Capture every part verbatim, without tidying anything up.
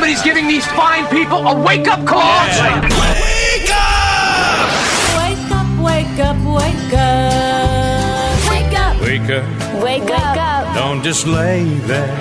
somebody's giving these fine people a wake-up call. Yeah. Wake up! Wake up, wake up, wake up. Wake up. Wake up. Wake up. Don't just lay there.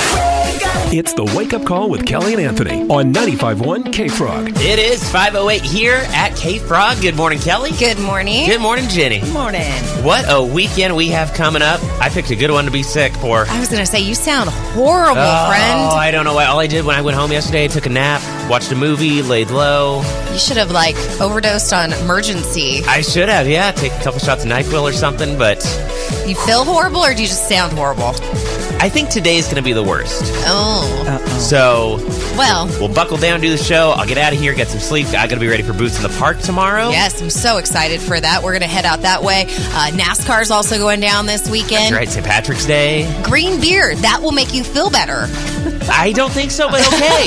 It's the Wake Up Call with Kelly and Anthony on ninety-five point one K-Frog. It is five oh eight here at K-Frog. Good morning, Kelly. Good morning. Good morning, Jenny. Good morning. What a weekend we have coming up. I picked a good one to be sick for. I was going to say, you sound horrible, oh, friend. Oh, I don't know why. All I did when I went home yesterday, I took a nap, watched a movie, laid low. You should have, like, overdosed on Emergency. I should have, yeah. Take a couple shots of NyQuil or something, but... You feel horrible, or do you just sound horrible? I think today's going to be the worst. Oh. Uh-oh. So, well, we'll buckle down, do the show. I'll get out of here, get some sleep. I got to be ready for Boots in the Park tomorrow. Yes, I'm so excited for that. We're going to head out that way. Uh, NASCAR's also going down this weekend. That's right, Saint Patrick's Day. Green beer, that will make you feel better. I don't think so, but okay.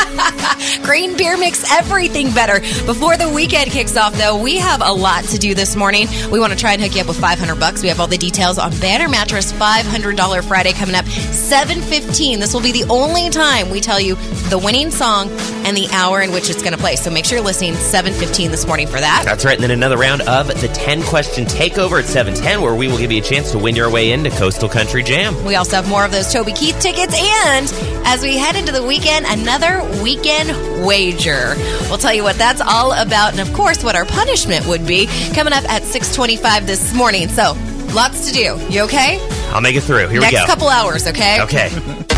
Green beer makes everything better. Before the weekend kicks off, though, we have a lot to do this morning. We want to try and hook you up with five hundred bucks. We have all the details on Banner Mattress five hundred dollars Friday coming up seven fifteen. This will be the only time we tell you the winning song and the hour in which it's going to play. So make sure you're listening seven fifteen this morning for that. That's right. And then another round of the ten-question takeover at seven ten, where we will give you a chance to win your way into Coastal Country Jam. We also have more of those Toby Keith tickets. And as we head into the weekend, another weekend wager. We'll tell you what that's all about and, of course, what our punishment would be coming up at six twenty-five this morning. So, lots to do. You okay? I'll make it through. Here Next we go. Next couple hours, okay? Okay.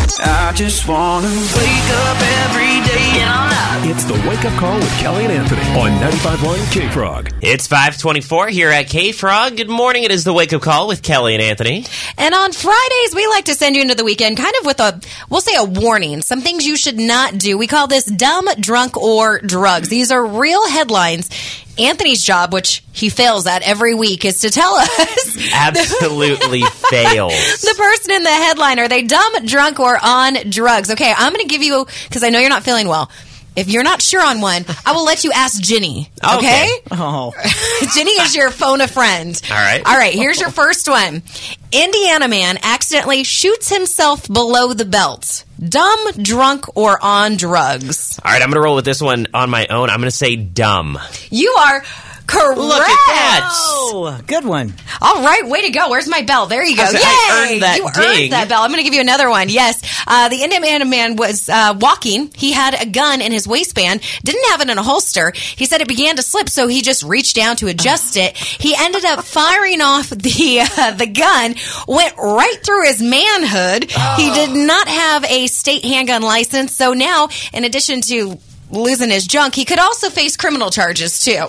I just want to wake up every day. Get on up. It's the Wake Up Call with Kelly and Anthony on ninety-five point one K-Frog. It's five twenty-four here at K-Frog. Good morning. It is the Wake Up Call with Kelly and Anthony. And on Fridays, we like to send you into the weekend kind of with a, we'll say a warning. Some things you should not do. We call this dumb, drunk, or drugs. These are real headlines. Anthony's job, which he fails at every week, is to tell us. Absolutely fails. The person in the headline, are they dumb, drunk, or on drugs? Okay, I'm going to give you, because I know you're not feeling well. If you're not sure on one, I will let you ask Ginny. Okay? okay. Oh. Ginny is your phone a friend. All right. All right, here's your first one. Indiana man accidentally shoots himself below the belt. Dumb, drunk, or on drugs? All right, I'm going to roll with this one on my own. I'm going to say dumb. You are correct. Look at that. Oh, good one. All right, way to go. Where's my bell? There you go. I, Yay! I earned that you ding. earned that bell. I'm going to give you another one. Yes. Uh, the Indiana man was uh, walking. He had a gun in his waistband. Didn't have it in a holster. He said it began to slip, so he just reached down to adjust it. He ended up firing off the uh, the gun, went right through his manhood. Oh. He did not have a state handgun license, so now, in addition to losing his junk, he could also face criminal charges, too.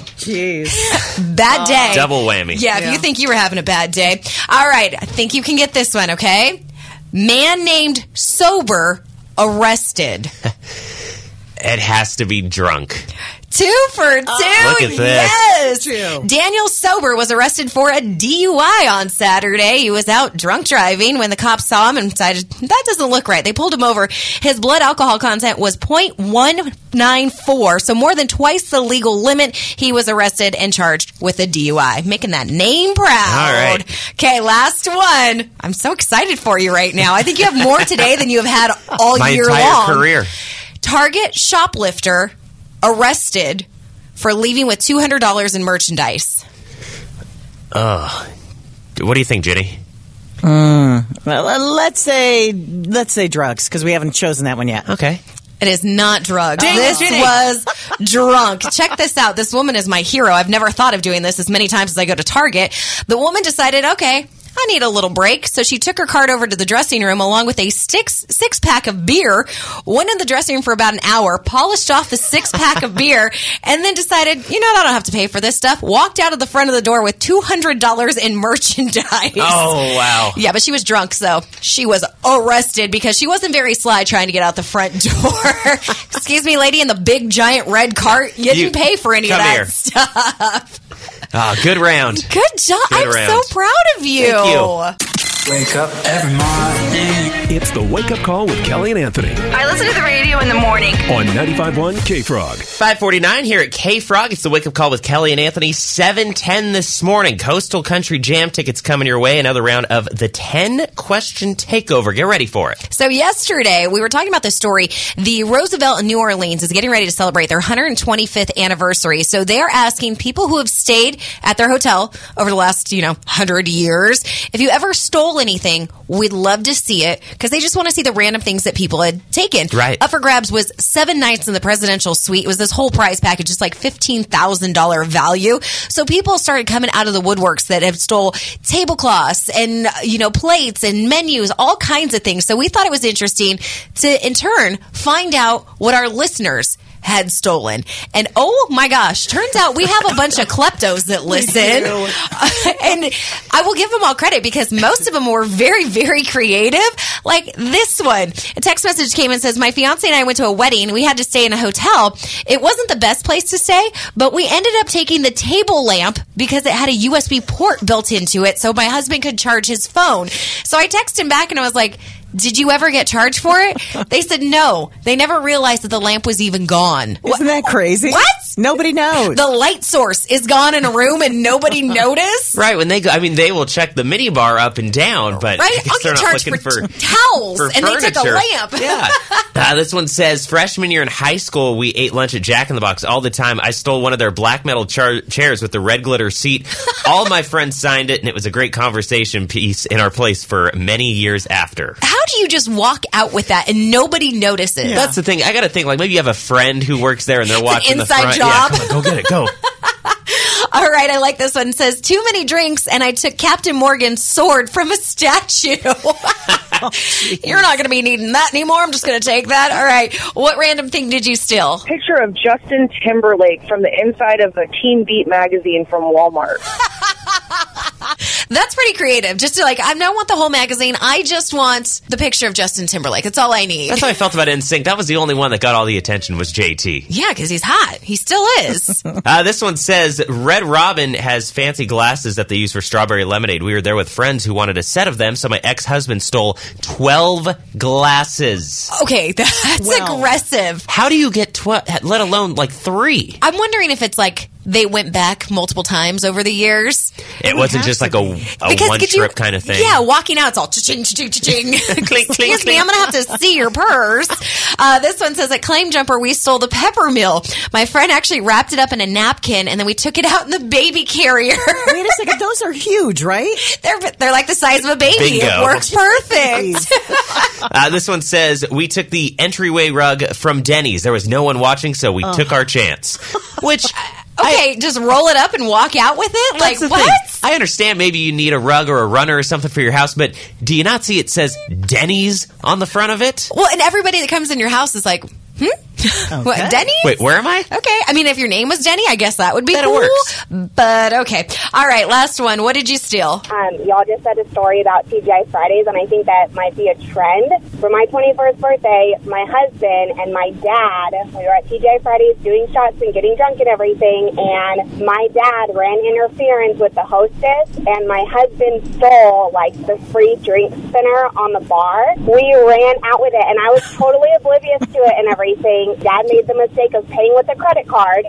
Jeez. Bad day. Double whammy. Yeah, if yeah. you think you were having a bad day. All right, I think you can get this one, okay? Man named Sober arrested. It has to be drunk. Two for two. Oh, look at this. Yes. Two. Daniel Sober was arrested for a D U I on Saturday. He was out drunk driving when the cops saw him and decided, that doesn't look right. They pulled him over. His blood alcohol content was point one nine four, so more than twice the legal limit. He was arrested and charged with a D U I, making that name proud. All right. Okay, last one. I'm so excited for you right now. I think you have more today than you have had all My year entire long. career. Target shoplifter arrested for leaving with two hundred dollars in merchandise. Ugh. What do you think, Jenny? Uh, well, let's say let's say drugs, because we haven't chosen that one yet. Okay. It is not drugs. Dang it, this Jenny. was drunk. Check this out. This woman is my hero. I've never thought of doing this as many times as I go to Target. The woman decided, okay, I need a little break. So she took her cart over to the dressing room along with a six, six pack of beer, went in the dressing room for about an hour, polished off the six pack of beer, and then decided, you know what, I don't have to pay for this stuff. Walked out of the front of the door with two hundred dollars in merchandise. Oh, wow. Yeah, but she was drunk, so she was arrested because she wasn't very sly trying to get out the front door. Excuse me, lady in the big, giant red cart. You, You- didn't pay for any of come that here. stuff. Ah, good round. Good job. Good I'm round. so proud of you. Thank you. Wake up every morning. It's the Wake Up Call with Kelly and Anthony I listen to the radio in the morning. on ninety-five point one K-Frog. five forty-nine here at K-Frog. It's the Wake Up Call with Kelly and Anthony. seven ten this morning. Coastal Country Jam tickets coming your way. Another round of the ten question takeover. Get ready for it. So yesterday, we were talking about this story. The Roosevelt in New Orleans is getting ready to celebrate their one hundred twenty-fifth anniversary. So they're asking people who have stayed at their hotel over the last, you know, one hundred years, if you ever stole anything, we'd love to see it because they just want to see the random things that people had taken. Right. Up for grabs was seven nights in the presidential suite. It was this whole prize package, just like fifteen thousand dollars value. So people started coming out of the woodworks that have stole tablecloths and, you know, plates and menus, all kinds of things. So we thought it was interesting to, in turn, find out what our listeners had stolen. And oh my gosh, turns out we have a bunch of kleptos that listen. And I will give them all credit because most of them were very, very creative. Like this one. A text message came and says, my fiance and I went to a wedding. We had to stay in a hotel. It wasn't the best place to stay, but we ended up taking the table lamp because it had a U S B port built into it so my husband could charge his phone. So I texted him back and I was like, did you ever get charged for it? They said no. They never realized that the lamp was even gone. Isn't that crazy? What? Nobody knows. The light source is gone in a room and nobody noticed? Right. When they go, I mean, they will check the mini bar up and down, but Right? I guess I'll they're get not charged looking for, for, t- towels for and they took a furniture. lamp. Yeah. Uh, this one says, freshman year in high school, we ate lunch at Jack in the Box all the time. I stole one of their black metal char- chairs with the red glitter seat. All my friends signed it, and it was a great conversation piece in our place for many years after. How do you just walk out with that and nobody notices? That's the thing. I got to think, like, maybe you have a friend who works there and they're watching the inside front. job. Yeah, come on, go get it, go. All right, I like this one. It says, too many drinks and I took Captain Morgan's sword from a statue. You're not going to be needing that anymore. I'm just going to take that. All right. What random thing did you steal? Picture of Justin Timberlake from the inside of a Teen Beat magazine from Walmart. That's pretty creative. Just to like, I don't want the whole magazine. I just want the picture of Justin Timberlake. That's all I need. That's how I felt about N Sync. That was the only one that got all the attention was J T. Yeah, because he's hot. He still is. Uh, this one says, Red Robin has fancy glasses that they use for strawberry lemonade. We were there with friends who wanted a set of them, so my ex-husband stole twelve glasses. Okay, that's Well. aggressive. How do you get twelve, let alone like three? I'm wondering if it's like they went back multiple times over the years. It wasn't just like a, a one could you- trip kind of thing. Yeah, walking out, it's all cha-ching, cha-ching, cha-ching. Clink, Excuse clink, me, I'm going to have to see your purse. Uh, this one says, at Claim Jumper, we stole the pepper mill. My friend actually wrapped it up in a napkin, and then we took it out in the baby carrier. Wait a second. Those are huge, right? they're, they're like the size of a baby. Bingo. It works perfect. Uh, this one says, we took the entryway rug from Denny's. There was no one watching, so we took our chance. Which... Okay, just roll it up and walk out with it? Like, That's the what? thing. I understand maybe you need a rug or a runner or something for your house, but do you not see it says Denny's on the front of it? Well, and everybody that comes in your house is like, hmm? What, Denny? Wait, where am I? Okay. I mean, if your name was Denny, I guess that would be Then it cool. works. But okay. All right, last one. What did you steal? Um, y'all just said a story about T G I Fridays, and I think that might be a trend. For my twenty-first birthday, my husband and my dad, we were at T G I Fridays doing shots and getting drunk and everything, and my dad ran interference with the hostess, and my husband stole, like, the free drink spinner on the bar. We ran out with it, and I was totally oblivious to it and everything. Dad made the mistake of paying with a credit card,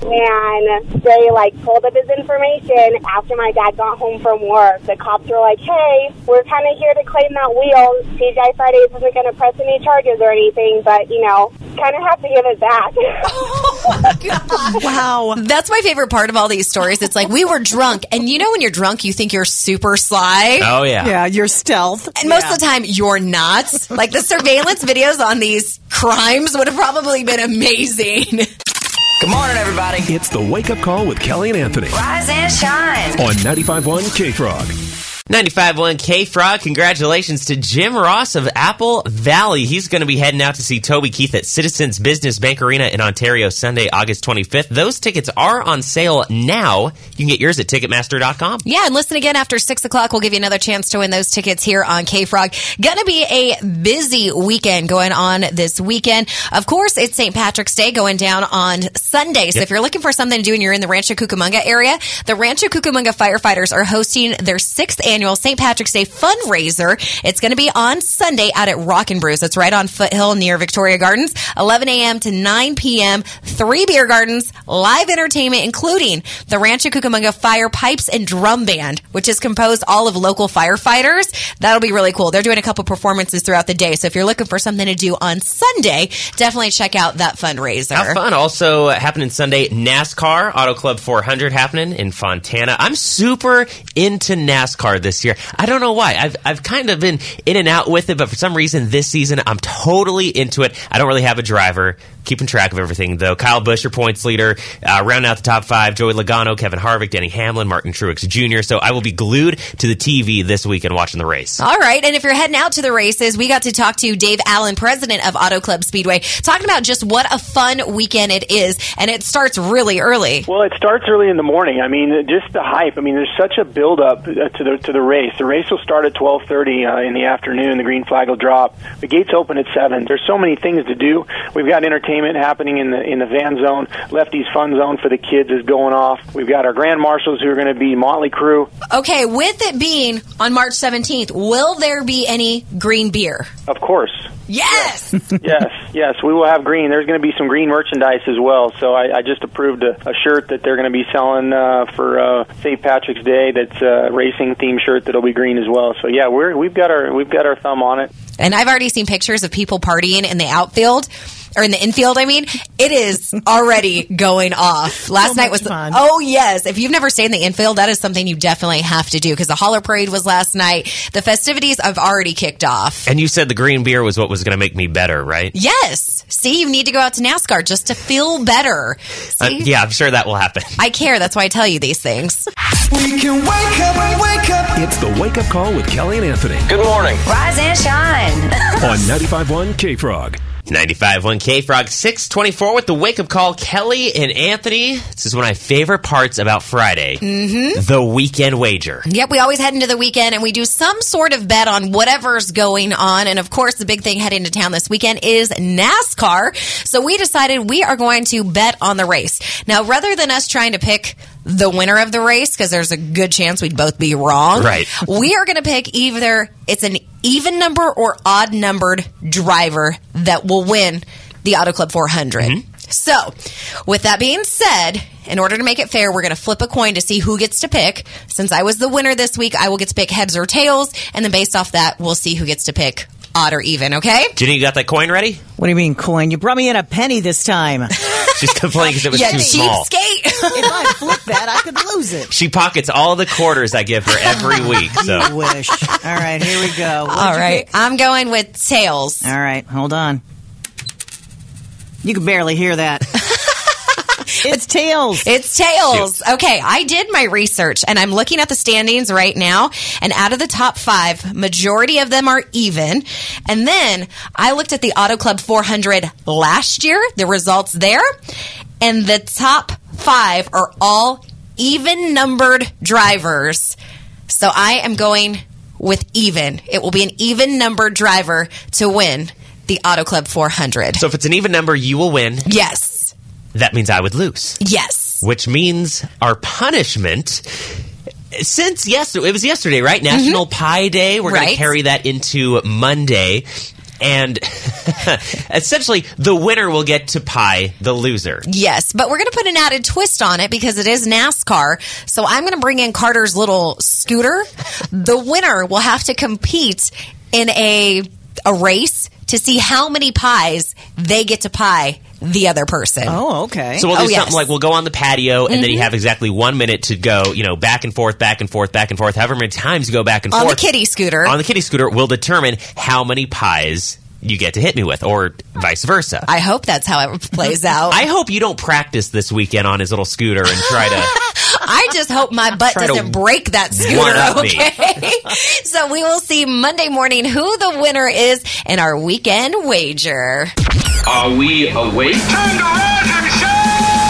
and they, like, pulled up his information after my dad got home from work. The cops were like, hey, we're kind of here to claim that wheel. T G I Fridays isn't going to press any charges or anything, but, you know, kind of have to give it back. Oh, my God. Wow. That's my favorite part of all these stories. It's like, we were drunk. And you know when you're drunk, you think you're super sly? Oh, yeah. Yeah, your stealth. And most Yeah. of the time, you're not. Like, the surveillance videos on these crimes would have probably been amazing. Good morning, everybody. It's the Wake Up Call with Kelly and Anthony Rise and shine. on ninety-five point one K-Frog. ninety-five point one K-Frog, congratulations to Jim Ross of Apple Valley. He's going to be heading out to see Toby Keith at Citizens Business Bank Arena in Ontario Sunday, August twenty-fifth. Those tickets are on sale now. You can get yours at Ticketmaster dot com. Yeah, and listen again after six o'clock. We'll give you another chance to win those tickets here on K-Frog. Gonna be a busy weekend going on this weekend. Of course, it's Saint Patrick's Day going down on Sunday. So Yep. if you're looking for something to do and you're in the Rancho Cucamonga area, the Rancho Cucamonga firefighters are hosting their sixth annual annual Saint Patrick's Day fundraiser. It's going to be on Sunday out at Rockin' Brews. That's right on Foothill near Victoria Gardens, eleven a.m. to nine p.m. Three beer gardens, live entertainment, including the Rancho Cucamonga Fire Pipes and Drum Band, which is composed all of local firefighters. That'll be really cool. They're doing a couple performances throughout the day. So if you're looking for something to do on Sunday, definitely check out that fundraiser. How fun. Also happening Sunday, NASCAR Auto Club four hundred happening in Fontana. I'm super into NASCAR this year. I don't know why. I've I've kind of been in and out with it, but for some reason this season I'm totally into it. I don't really have a driver. Keeping track of everything, though. Kyle Busch, your points leader, uh, rounding out the top five. Joey Logano, Kevin Harvick, Denny Hamlin, Martin Truex Junior So I will be glued to the T V this weekend watching the race. All right, and if you're heading out to the races, we got to talk to Dave Allen, president of Auto Club Speedway, talking about just what a fun weekend it is, and it starts really early. Well, it starts early in the morning. I mean, just the hype. I mean, there's such a build-up to the to the race. The race will start at twelve thirty uh, in the afternoon. The green flag will drop. The gates open at seven. There's so many things to do. We've got entertainment happening in the in the van zone. Lefty's Fun Zone for the kids is going off. We've got our Grand Marshals who are going to be Motley Crue. Okay, with it being on March seventeenth, will there be any green beer? Of course. Yes! yes, yes, we will have green. There's going to be some green merchandise as well. So I, I just approved a, a shirt that they're going to be selling uh, for uh, Saint Patrick's Day. That's a racing themed shirt that'll be green as well. So yeah, we're we've got our we've got our thumb on it. And I've already seen pictures of people partying in the outfield. Or in the infield, I mean, it is already going off. Last so night was fun. Oh yes! If you've never stayed in the infield, that is something you definitely have to do because the Holler Parade was last night. The festivities have already kicked off. And you said the green beer was what was going to make me better, right? Yes. See, you need to go out to NASCAR just to feel better. Uh, yeah, I'm sure that will happen. I care. That's why I tell you these things. We can wake up, wake up. It's the Wake Up Call with Kelly and Anthony. Good morning. Rise and shine. On ninety-five point one K-Frog. ninety-five point one K-Frog, six twenty-four with the wake-up call. Kelly and Anthony, this is one of my favorite parts about Friday, mm-hmm. the weekend wager. Yep, we always head into the weekend and we do some sort of bet on whatever's going on. And of course, the big thing heading to town this weekend is NASCAR. So we decided we are going to bet on the race. Now, rather than us trying to pick the winner of the race, because there's a good chance we'd both be wrong. Right. We are going to pick either it's an even number or odd numbered driver that will win the Auto Club four hundred. Mm-hmm. So, with that being said, in order to make it fair, we're going to flip a coin to see who gets to pick. Since I was the winner this week, I will get to pick heads or tails, and then based off that, we'll see who gets to pick odd or even, okay? Jenny, you got that coin ready? What do you mean coin? You brought me in a penny this time. She's complaining because it was yeah, too small. cheapskate. If I flip that, I could lose it. She pockets all the quarters I give her every week. So You wish. All right, here we go. What'd All you right, pick? I'm going with tails. All right, hold on. You can barely hear that. It's tails. It's tails. Okay, I did my research, and I'm looking at the standings right now, and out of the top five, majority of them are even. And then I looked at the Auto Club four hundred last year, the results there, and the top five are all even-numbered drivers. So I am going with even. It will be an even-numbered driver to win the Auto Club four hundred. So if it's an even number, you will win. Yes. That means I would lose. Yes. Which means our punishment, since yes, it was yesterday, right? National mm-hmm. Pie Day. We're right. going to carry that into Monday. And essentially, the winner will get to pie the loser. Yes, but we're going to put an added twist on it because it is NASCAR. So I'm going to bring in Carter's little scooter. The winner will have to compete in a a race to see how many pies they get to pie the other person. Oh, okay. So we'll do oh, something yes. like we'll go on the patio, and mm-hmm. then you have exactly one minute to go, you know, back and forth, back and forth, back and forth. However many times you go back and on forth. On the kitty scooter. On the kitty scooter will determine how many pies you get to hit me with, or vice versa. I hope that's how it plays out. I hope you don't practice this weekend on his little scooter and try to... I just hope my butt doesn't break that scooter, okay? So we will see Monday morning who the winner is in our weekend wager. Are we awake? Time to rise and shine!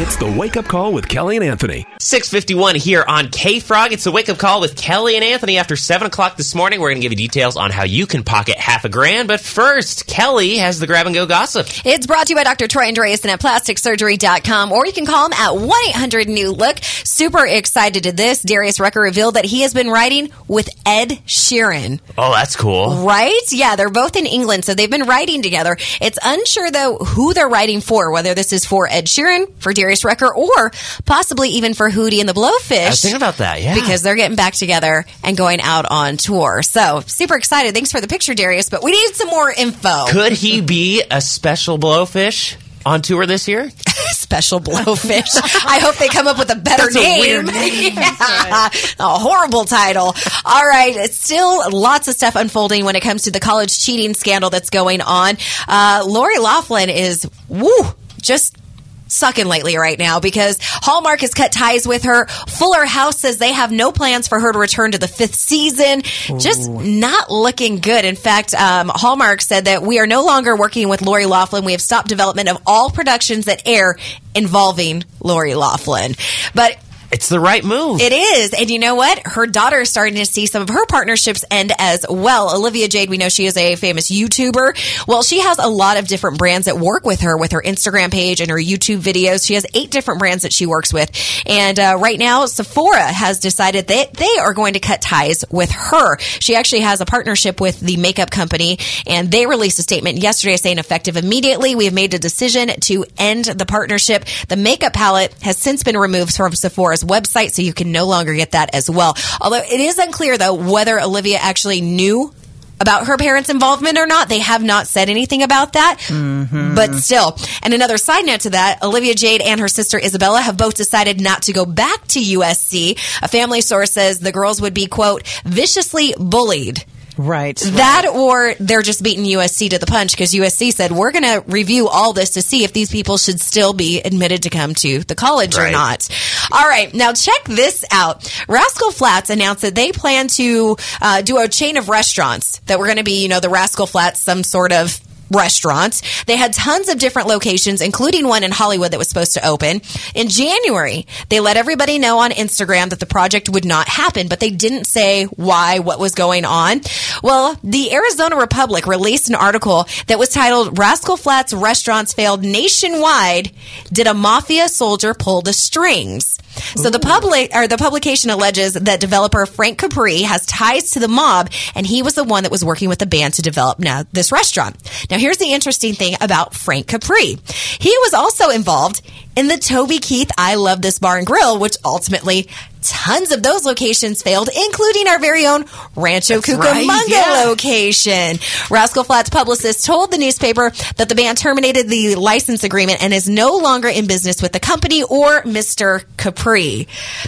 It's the Wake Up Call with Kelly and Anthony. six fifty-one here on K-Frog. It's the Wake Up Call with Kelly and Anthony. After seven o'clock this morning, we're going to give you details on how you can pocket half a grand. But first, Kelly has the grab-and-go gossip. It's brought to you by Doctor Troy Andreasen at plastic surgery dot com, or you can call him at one eight hundred new look. Super excited to this. Darius Rucker revealed that he has been writing with Ed Sheeran. Oh, that's cool. Right? Yeah, they're both in England, so they've been writing together. It's unsure, though, who they're writing for, whether this is for Ed Sheeran, for Darius Rucker, or possibly even for Hootie and the Blowfish. I was thinking about that, yeah. Because they're getting back together and going out on tour. So, super excited. Thanks for the picture, Darius, but we need some more info. Could he be a special blowfish on tour this year? Special blowfish. I hope they come up with a better That's a name. weird name. Yeah. A horrible title. All right. It's still lots of stuff unfolding when it comes to the college cheating scandal that's going on. Uh, Lori Loughlin is, woo, just sucking lately right now because Hallmark has cut ties with her. Fuller House says they have no plans for her to return to the fifth season. Ooh. Just not looking good. In fact, um, Hallmark said that we are no longer working with Lori Loughlin. We have stopped development of all productions that air involving Lori Loughlin. But it's the right move. It is. And you know what? Her daughter is starting to see some of her partnerships end as well. Olivia Jade, we know she is a famous YouTuber. Well, she has a lot of different brands that work with her with her Instagram page and her YouTube videos. She has eight different brands that she works with. And uh, right now, Sephora has decided that they are going to cut ties with her. She actually has a partnership with the makeup company, and they released a statement yesterday saying effective immediately, we have made a decision to end the partnership. The makeup palette has since been removed from Sephora's website, so you can no longer get that as well. Although it is unclear, though, whether Olivia actually knew about her parents' involvement or not. They have not said anything about that, mm-hmm. but still. And another side note to that, Olivia Jade and her sister Isabella have both decided not to go back to U S C. A family source says the girls would be, quote, viciously bullied. Right. That right. or they're just beating U S C to the punch because U S C said, we're going to review all this to see if these people should still be admitted to come to the college right. or not. All right. Now, check this out. Rascal Flatts announced that they plan to uh, do a chain of restaurants that were going to be, you know, the Rascal Flatts, some sort of restaurants. They had tons of different locations, including one in Hollywood that was supposed to open. In January, they let everybody know on Instagram that the project would not happen, but they didn't say why, what was going on. Well, the Arizona Republic released an article that was titled, Rascal Flatts Restaurants Failed Nationwide. Did a Mafia Soldier Pull the Strings? So Ooh. the public or the publication alleges that developer Frank Capri has ties to the mob, and he was the one that was working with the band to develop now this restaurant. Now, here's the interesting thing about Frank Capri. He was also involved in the Toby Keith I Love This Bar and Grill, which ultimately tons of those locations failed, including our very own Rancho That's Cucamonga right, yeah. location. Rascal Flatts publicist told the newspaper that the band terminated the license agreement and is no longer in business with the company or Mister Capri.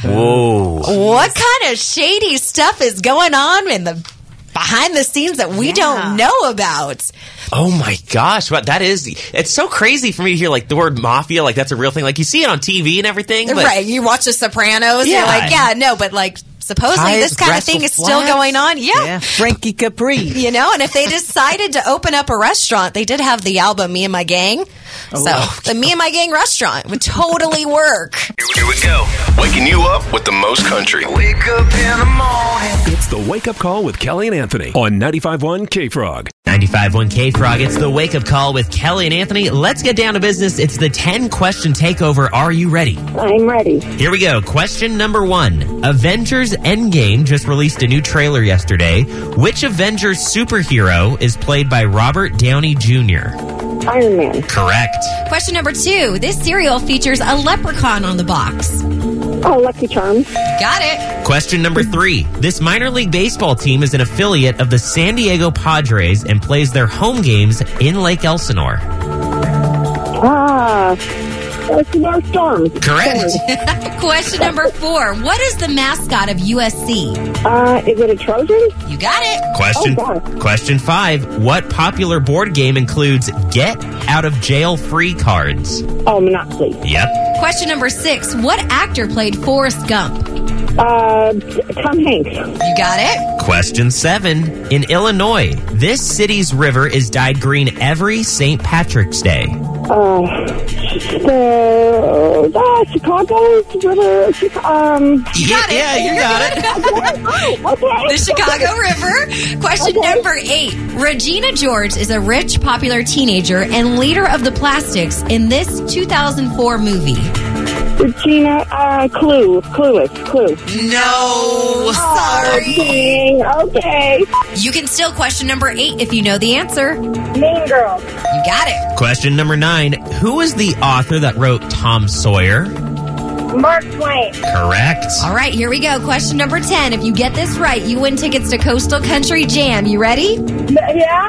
Whoa. What kind of shady stuff is going on in the behind the scenes that we yeah. don't know about? Oh my gosh, what that is, it's so crazy for me to hear like the word mafia, like that's a real thing. Like you see it on T V and everything. But right, you watch The Sopranos, yeah. you're like, yeah, no, but like supposedly Ties, this kind of thing is still going on. Yeah. yeah. Frankie Capri. You know, and if they decided to open up a restaurant, they did have the album Me and My Gang. Oh, so wow. the Me and My Gang restaurant would totally work. Here we go. Waking you up with the most country. Wake up in the morning. It's the Wake Up Call with Kelly and Anthony on ninety-five point one K-Frog. ninety-five point one K-Frog. It's the Wake Up Call with Kelly and Anthony. Let's get down to business. It's the ten question takeover. Are you ready? I'm ready. Here we go. Question number one. Avengers Endgame just released a new trailer yesterday. Which Avengers superhero is played by Robert Downey Junior? Iron Man. Correct. Question number two. This cereal features a leprechaun on the box. Oh, Lucky Charms. Got it. Question number three. This minor league baseball team is an affiliate of the San Diego Padres and plays their home games in Lake Elsinore. Ah, Elsinore Storms. Correct. Question number four. What is the mascot of U S C? Uh, is it a Trojan? You got it. Question, oh, question five. What popular board game includes get out of jail free cards? Oh, Monopoly. Yep. Question number six. What actor played Forrest Gump? Uh, Tom Hanks. You got it. Question seven. In Illinois, this city's river is dyed green every Saint Patrick's Day. Uh, the, the Chicago River. Chica- um, You got it. Yeah, you got it. oh, okay. The Chicago River. Question Okay. number eight. Regina George is a rich, popular teenager and leader of the Plastics in this two thousand four movie. Regina, uh, Clue. Clueless. Clue. No. Sorry. Okay. okay. You can still question number eight if you know the answer. Mean Girls. You got it. Question number nine. Who is the author that wrote Tom Sawyer? Mark Twain. Correct. All right, here we go. Question number ten. If you get this right, you win tickets to Coastal Country Jam. You ready? Yeah.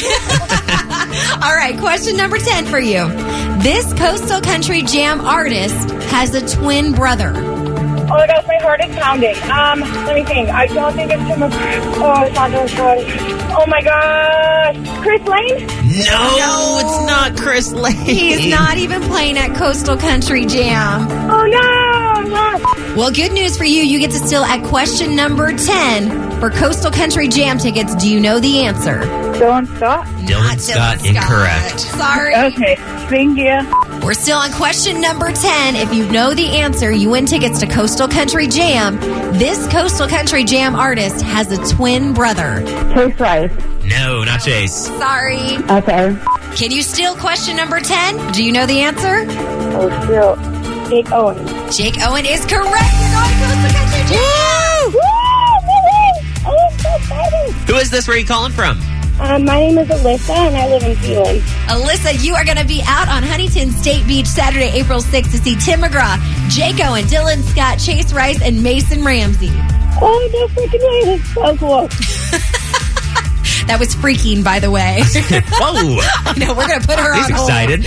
All right, question number ten for you. This Coastal Country Jam artist has a twin brother. Oh my gosh, my heart is pounding. Um, let me think. I don't think it's Tim. Oh, it's not Tim McCartney. Oh my gosh, Chris Lane? No, no, it's not Chris Lane. He's not even playing at Coastal Country Jam. Oh no! Well, good news for you. You get to still at question number ten for Coastal Country Jam tickets. Do you know the answer? Dylan Scott? Dylan Scott, Dylan Scott. incorrect. Sorry. Okay, thank you. We're still on question number ten. If you know the answer, you win tickets to Coastal Country Jam. This Coastal Country Jam artist has a twin brother. Chase Rice. No, not Chase. Sorry. Okay. Can you steal question number ten? Do you know the answer? Oh, still. Jake Owen. Jake Owen is correct. You're going to Coastal Country Jam. Woo! Oh, I'm so excited. Who is this? Where are you calling from? Um, my name is Alyssa, and I live in Zealand. Alyssa, you are going to be out on Huntington State Beach Saturday, April sixth to see Tim McGraw, Jake Owen, Dylan Scott, Chase Rice, and Mason Ramsey. Oh, no freaking way. That's so cool. That was freaking, by the way. Whoa. I know, we're going to put her He's on hold. excited.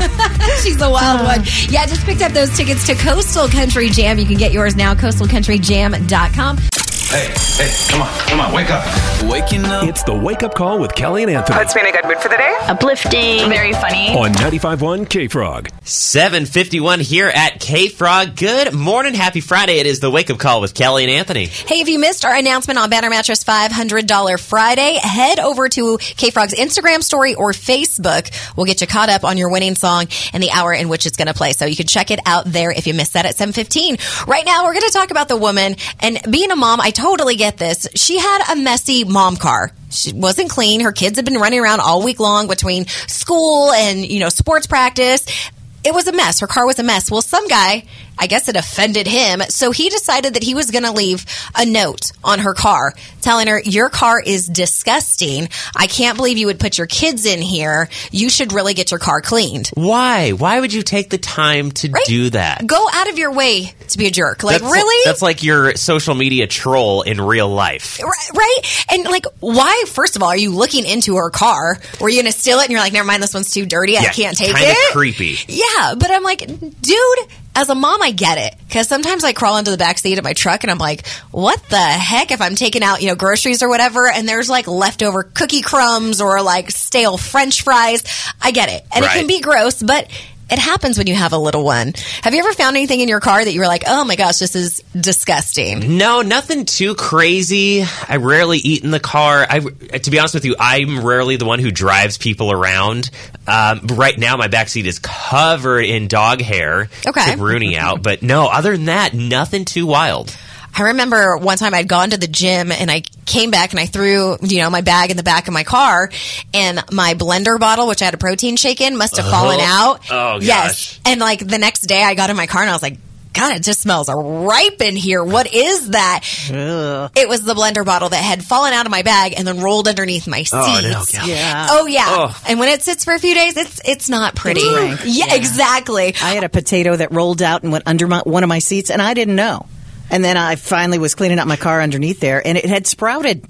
She's the wild one. Yeah, just picked up those tickets to Coastal Country Jam. You can get yours now, coastal country jam dot com. Hey, hey, come on, come on, wake up. Waking up. It's the Wake Up Call with Kelly and Anthony Puts me in a good mood for the day. Uplifting. Very funny. on ninety-five point one K-Frog. seven fifty-one here at K-Frog. Good morning. Happy Friday. It is the Wake Up Call with Kelly and Anthony. Hey, if you missed our announcement on Banner Mattress five hundred dollars Friday, head over to K-Frog's Instagram story or Facebook. We'll get you caught up on your winning song and the hour in which it's going to play. So you can check it out there if you missed that at seven fifteen. Right now, we're going to talk about the woman. And being a mom, I totally get this. She had a messy mom car. She wasn't clean. Her kids had been running around all week long between school and, you know, sports practice. It was a mess. Her car was a mess. Well, some guy, I guess it offended him, so he decided that he was going to leave a note on her car telling her, your car is disgusting. I can't believe you would put your kids in here. You should really get your car cleaned. Why? Why would you take the time to Right? do that? Go out of your way to be a jerk. Like, That's- really? That's like your social media troll in real life. Right, right? And like, why, first of all, are you looking into her car? Were you going to steal it and you're like, never mind, this one's too dirty. I Yeah, can't take kinda it. creepy. Yeah, but I'm like, dude, as a mom, I get it. Because sometimes I crawl into the back seat of my truck and I'm like, what the heck if I'm taking out, you know, groceries or whatever and there's like leftover cookie crumbs or like stale French fries. I get it. And Right. it can be gross, but it happens when you have a little one. Have you ever found anything in your car that you were like, oh my gosh, this is disgusting? No, nothing too crazy. I rarely eat in the car. I, to be honest with you, I'm rarely the one who drives people around. Um, right now, my backseat is covered in dog hair. Okay. To Rooney out. But no, other than that, nothing too wild. I remember one time I'd gone to the gym and I came back and I threw, you know, my bag in the back of my car and my blender bottle, which I had a protein shake in, must have fallen out. Oh, gosh. Yes. And like the next day I got in my car and I was like, God, it just smells ripe in here. What is that? Ugh. It was the blender bottle that had fallen out of my bag and then rolled underneath my seats. Oh, no, God. Yeah. Oh, yeah. Oh. And when it sits for a few days, it's it's not pretty. Rank. Yeah, Yeah. exactly. I had a potato that rolled out and went under my, one of my seats, and I didn't know. And then I finally was cleaning out my car underneath there, and it had sprouted.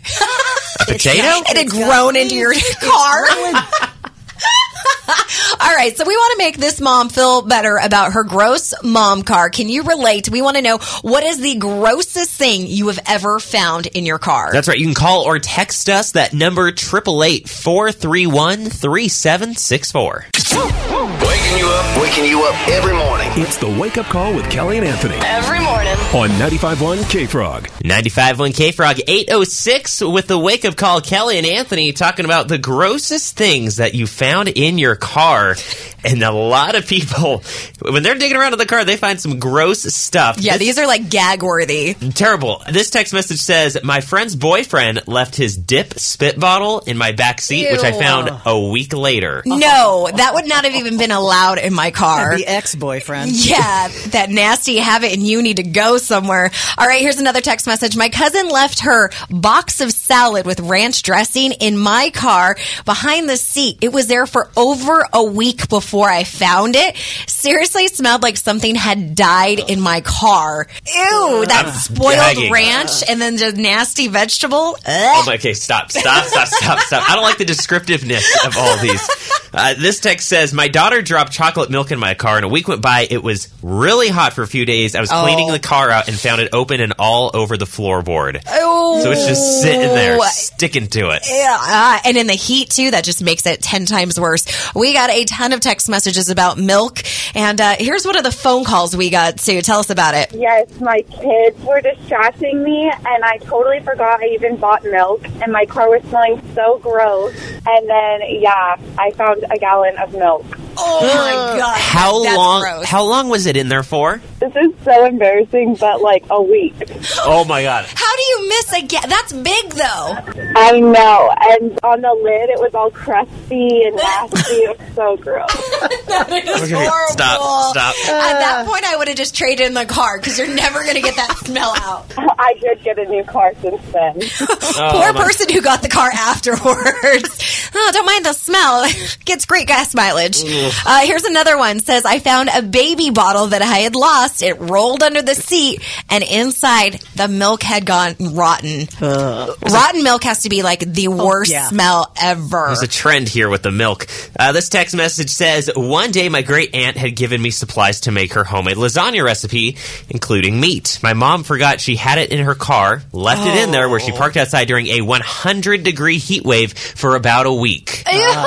A potato? It had grown into your car. All right, so we want to make this mom feel better about her gross mom car. Can you relate? We want to know, what is the grossest thing you have ever found in your car? That's right. You can call or text us. That number, eight eight eight, four three one, three seven six four. Waking you up, waking Waking you up every morning. It's the Wake Up Call with Kelly and Anthony Every morning. on ninety-five point one K-Frog. ninety-five point one K-Frog, eight oh six with the Wake Up Call. Kelly and Anthony talking about the grossest things that you found in your car. And a lot of people, when they're digging around in the car, they find some gross stuff. Yeah, This- these are like gag-worthy. Terrible. This text message says, my friend's boyfriend left his dip spit bottle in my back seat, which I Ew. found a week later. No, that would not have even been allowed in my car. The ex-boyfriend. Yeah, that nasty habit, and you need to go somewhere. All right, here's another text message. My cousin left her box of salad with ranch dressing in my car behind the seat. It was there for over a week before I found it. Seriously, smelled like something had died in my car. Ew, that I'm spoiled gagging. ranch and then just nasty vegetable. Ugh. Oh my, okay, stop, stop, stop, stop, stop. I don't like the descriptiveness of all these. Uh, this text says, my daughter dropped chocolate milk in my car, and a week went by. It was really hot for a few days. I was Oh. cleaning the car out and found it open and all over the floorboard. Ew. So it's just sitting there, sticking to it. Yeah, uh, and in the heat too, that just makes it ten times worse. We got a ton of text messages about milk, and uh, here's one of the phone calls we got. Sue, tell us about it. Yes, my kids were distracting me, and I totally forgot I even bought milk, and my car was smelling so gross. And then, yeah, I found a gallon of milk. Oh my god! How that's long? gross. How long was it in there for? This is so embarrassing, but like a week. Oh my god! How do you miss a ga- That's big though. I know, and on the lid it was all crusty and nasty. It was so gross. That is Okay, horrible. stop, stop. At that point, I would have just traded in the car because you're never going to get that smell out. I did get a new car since then. Poor my- person who got the car afterwards. Oh, don't mind the smell. Gets great gas mileage. Uh, here's another one. Says, I found a baby bottle that I had lost. It rolled under the seat, and inside the milk had gone rotten. Rotten milk has to be like the worst yeah. smell ever. There's a trend here with the milk. Uh, this text message says, one day my great aunt had given me supplies to make her homemade lasagna recipe, including meat. My mom forgot she had it in her car, left it in there where she parked outside during a one hundred degree heat wave for about a week. Ew. Just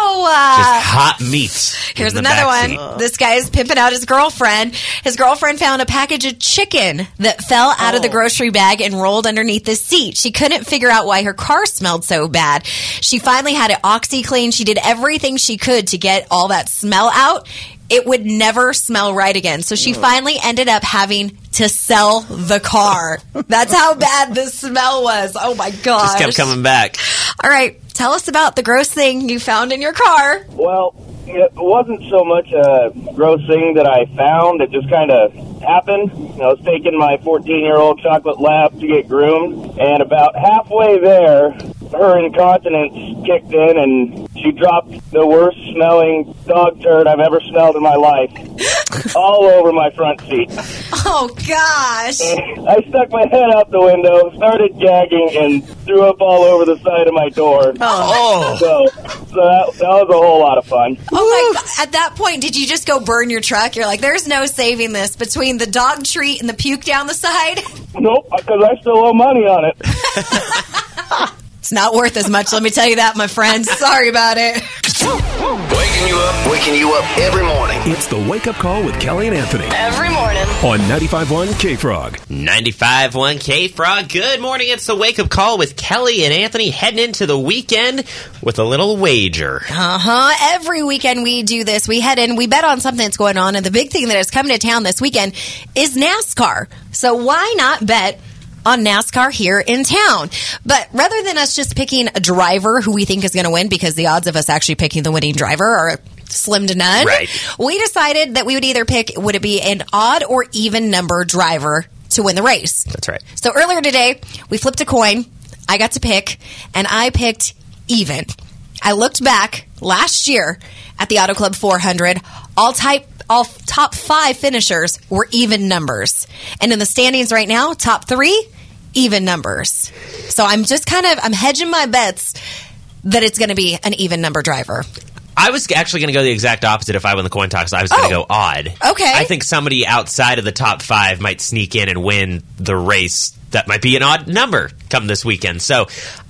Uh, hot meat. Here's in the another backseat. one. This guy is pimping out his girlfriend. His girlfriend found a package of chicken that fell out of the grocery bag and rolled underneath the seat. She couldn't figure out why her car smelled so bad. She finally had it OxyClean. She did everything she could to get all that smell out. It would never smell right again. So she finally ended up having to sell the car. That's how bad the smell was. Oh my gosh. Just kept coming back. All right. Tell us about the gross thing you found in your car. Well, it wasn't so much a gross thing that I found. It just kind of happened. I was taking my fourteen-year-old chocolate lab to get groomed, and about halfway there, her incontinence kicked in, and she dropped the worst-smelling dog turd I've ever smelled in my life all over my front seat. Oh, gosh. And I stuck my head out the window, started gagging, and threw up all over the side of my door. Oh. So, so that, that was a whole lot of fun. Oh my god! At that point, did you just go burn your truck? You're like, "There's no saving this." Between the dog treat and the puke down the side, Nope, because I still owe money on it. it's not worth as much. Let me tell you that, my friend. Sorry about it. Waking you up, waking you up every morning. It's the Wake Up Call with Kelly and Anthony Every morning. on ninety-five point one K-Frog. ninety-five point one K-Frog. Good morning. It's the Wake Up Call with Kelly and Anthony heading into the weekend with a little wager. Uh huh. Every weekend we do this. We head in, we bet on something that's going on, and the big thing that is coming to town this weekend is NASCAR. So why not bet on NASCAR here in town? But rather than us just picking a driver who we think is going to win, because the odds of us actually picking the winning driver are slim to none, Right. we decided that we would either pick, would it be an odd or even number driver to win the race? That's right. So earlier today, we flipped a coin. I got to pick, and I picked even. I looked back last year at the Auto Club four hundred. All type, all top five finishers were even numbers, and in the standings right now, top three even numbers. So I'm just kind of I'm hedging my bets that it's going to be an even number driver. I was actually going to go the exact opposite if I won the coin toss. I was going to Oh. go odd. Okay. I think somebody outside of the top five might sneak in and win the race. That might be an odd number come this weekend. So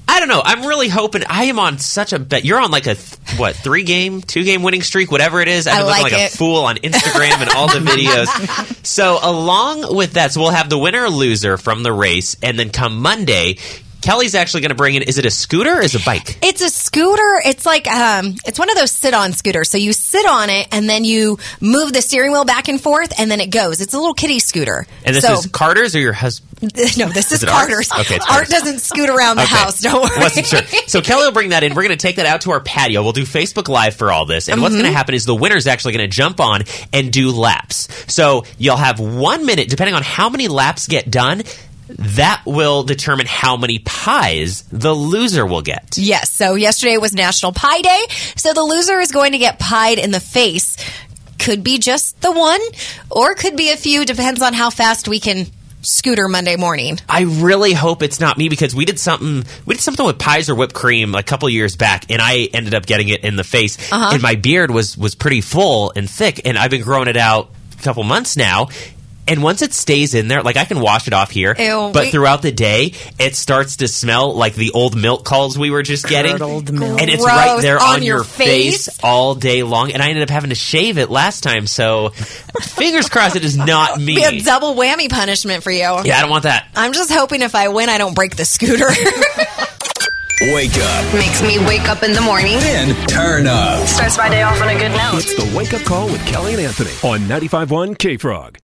I don't know. I'm really hoping. I am on such a bet. You're on like a, what, three game, two game winning streak, whatever it is. I've I been looking like like it. a fool on Instagram and all the videos. So along with that, so we'll have the winner or loser from the race. And then come Monday, Kelly's actually going to bring in, is it a scooter or is it a bike? It's a scooter. It's like, um, it's one of those sit-on scooters. So you sit on it and then you move the steering wheel back and forth and then it goes. It's a little kiddie scooter. And this so, is Carter's or your husband? No, this is, Is it Carter's. Art's? Okay, it's Art Carter's. doesn't scoot around the Okay. house. Don't worry. Wasn't sure. So Kelly will bring that in. We're going to take that out to our patio. We'll do Facebook Live for all this. And Mm-hmm. what's going to happen is the winner's actually going to jump on and do laps. So you'll have one minute, depending on how many laps get done, that will determine how many pies the loser will get. Yes. So yesterday was National Pie Day. So the loser is going to get pied in the face. Could be just the one or could be a few. Depends on how fast we can scooter Monday morning. I really hope it's not me because we did something we did something with pies or whipped cream a couple years back and I ended up getting it in the face Uh-huh. and my beard was was pretty full and thick and I've been growing it out a couple months now. And once it stays in there, like I can wash it off here, Ew, but wait. throughout the day, it starts to smell like the old milk calls we were just getting. Curdled milk. And it's Gross. right there On on, your your face? face? all day long. And I ended up having to shave it last time. So fingers crossed it is not me. Be a double whammy punishment for you. Yeah, I don't want that. I'm just hoping if I win, I don't break the scooter. Wake up. Makes me wake up in the morning. Then turn up. Starts my day off on a good note. It's the Wake Up Call with Kelly and Anthony on ninety-five point one K-Frog.